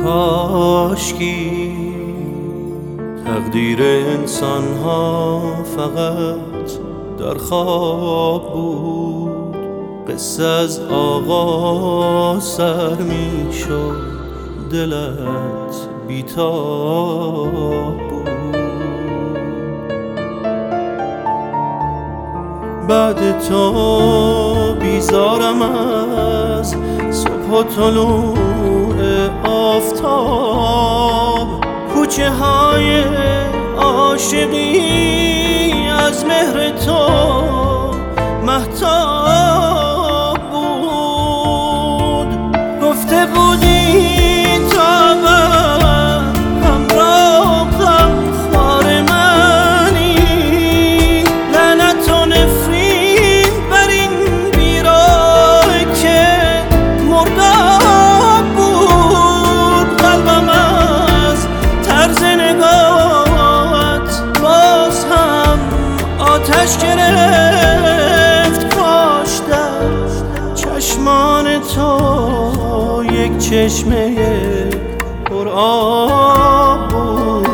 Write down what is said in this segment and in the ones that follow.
کاشکی تقدیر انسان ها فقط در خواب بود، قصه از آغاز سر می شد، دلت بیتاب بود. بعد تو بیزارم از صبح و طلوع آفتاب، کوچه های عاشقی از مهر تو مهتاب بود. گفته بودی تا من همراه غمخوار منی، لعنت و نفرین بر این بیراه که مرداب بود. قلبم از طرز نگاهت باز هم آتش گرفت، کاش در چشمان تو یک چشمه پر آب بود.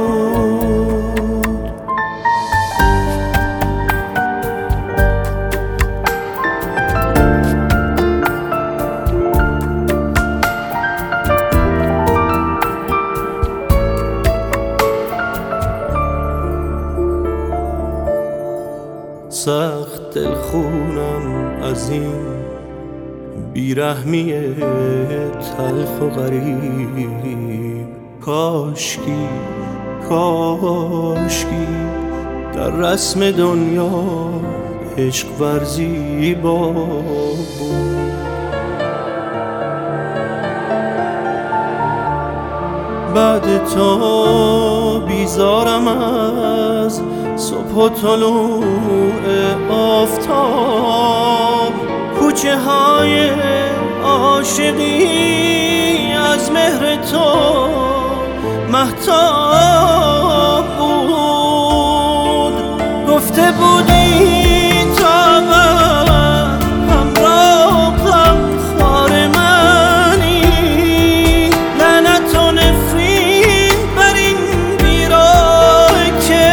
سخت دلخونم از این بیرحمی تلخ و غریب. کاشکی در رسم دنیا عشق ورزی بود. بعد تو بیزارم از صبح و طلوع آفتاب، کوچه های عاشقی از مهر تو مهتاب بود. گفته بودی تا من همراه غمخوار منی، لعنت و نفرین بر این بیراه که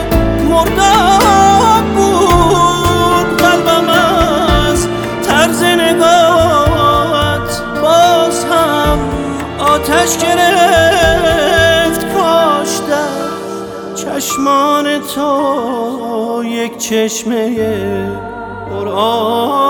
مرداب بود. قلبم از طرز نگاهت باز هم آتش گرفت، کاش در چشمان تو یک چشمه پر آب